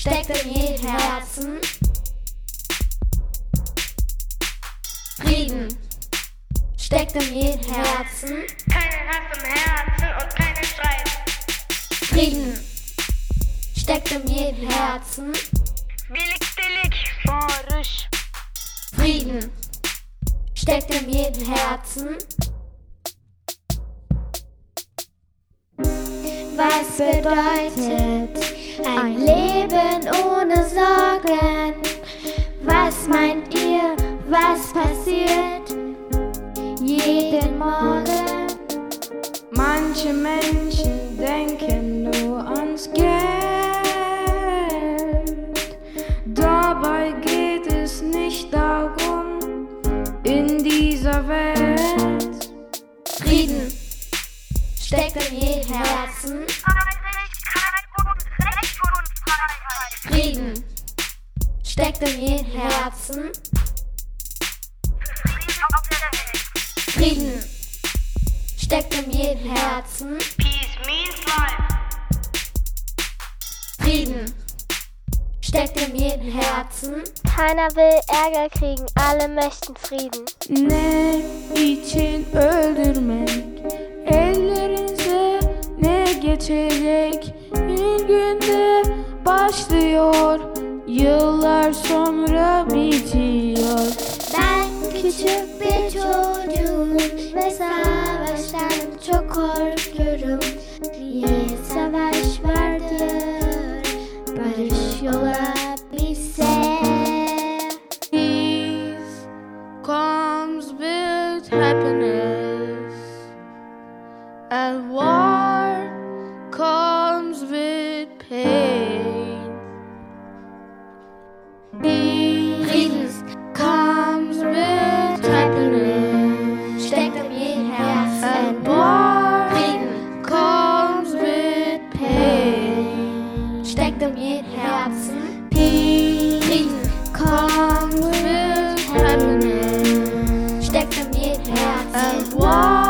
steckt in jedem Herzen. Frieden steckt in jedem Herzen. Keinen Hass im Herzen und keinen Streit. Frieden steckt in jedem Herzen. Billig, forisch. Frieden steckt in jedem Herzen. Was bedeutet ein Leben ohne Sorgen? Was meint ihr, was passiert jeden Morgen? Manche Menschen denken nur ans Geld. Dabei geht es nicht darum in dieser Welt. Frieden steckt in jedem Herzen. Frieden steckt in jedem Herzen. Frieden steckt in jedem Herzen. Peace means life. Frieden steckt in jedem Herzen. Keiner will Ärger kriegen, alle möchten Frieden. Ne için öldürmek, ellerinize ne geçecek? Bir günde başlıyor, yıllar sonra bitiyor. Ben küçük bir çocuğum ve savaştan çok korkuyorum. Niye savaş vardır, barış olabilse. Peace comes with happiness, and war comes with pain. Frieden Comes with happiness, steckt in jedem Herzen. and war Frieden comes with pain. steckt in jedem Herzen. Peace Frieden comes with happiness, steckt in jedem Herzen. and war